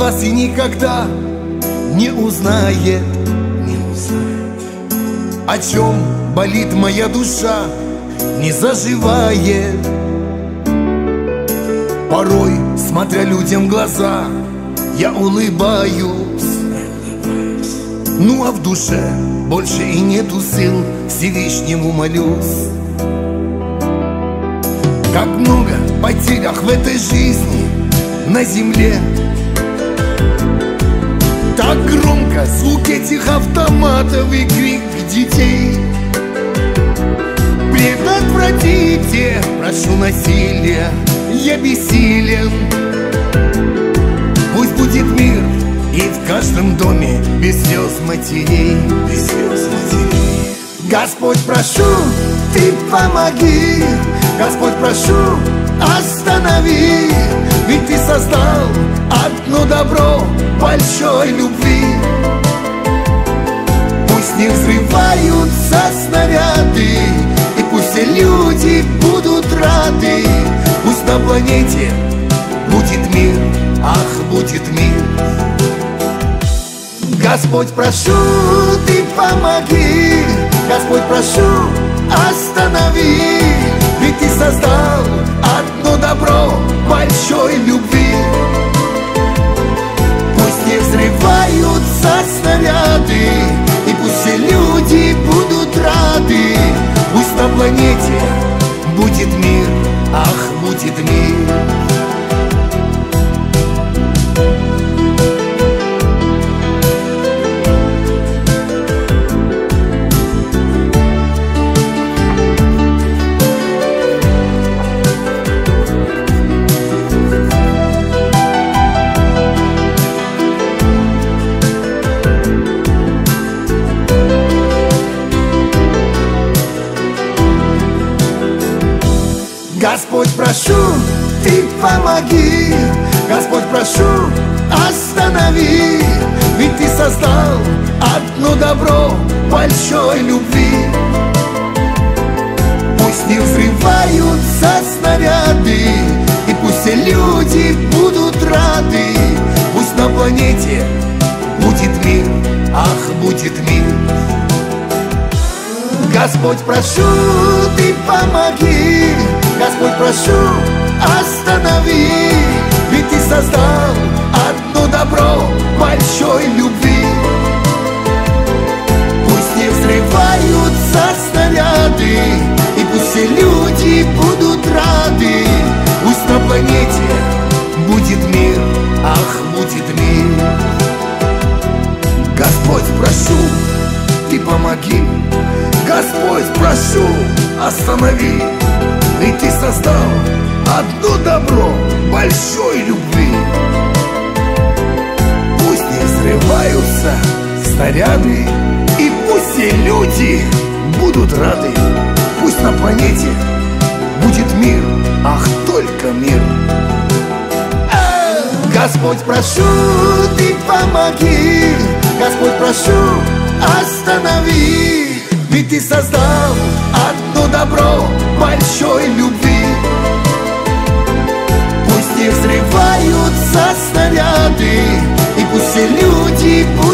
глаз и никогда не узнает, о чем болит моя душа, не заживает. Порой, смотря людям в глаза, я улыбаюсь, ну а в душе больше и нету сил, Всевышнему молюсь. Как много потерях в этой жизни на земле, так громко звук этих автоматов и крик детей. Предотвратите, прошу, насилие, я бессилен. Пусть будет мир и в каждом доме без слез матерей. Господь, прошу, Ты помоги. Господь, прошу, останови. Ведь Ты создал одно добро большой любви. Пусть не взрываются снаряды, и пусть все люди будут рады. Пусть на планете будет мир, ах, будет мир. Господь, прошу, Ты помоги. Господь, прошу, останови. Ведь Ты создал одно добро большой любви. Пусть не взрываются снаряды, и пусть все люди будут рады. Пусть на планете будет мир, ах, будет мир. Господь, прошу, Ты помоги. Господь, прошу, останови. Ведь Ты создал одно добро большой любви. Пусть не взрываются снаряды, и пусть все люди будут рады. Пусть на планете будет мир, ах, будет мир. Господь, прошу, Ты помоги. Господь, прошу, останови. Ведь Ты создал одно добро большой любви. Пусть не взрываются снаряды, и пусть все люди будут рады. Пусть на планете будет мир, ах, будет мир. Господь, прошу, Ты помоги. Господь, прошу, останови. Ведь Ты создал одно добро большой любви. Пусть не взрываются снаряды, и пусть все люди будут рады. Пусть на планете будет мир, ах, только мир. Господь, прошу, Ты помоги. Господь, прошу, останови. Ведь Ты создал одно добро большой любви. Пусть не взрываются снаряды, и пусть все люди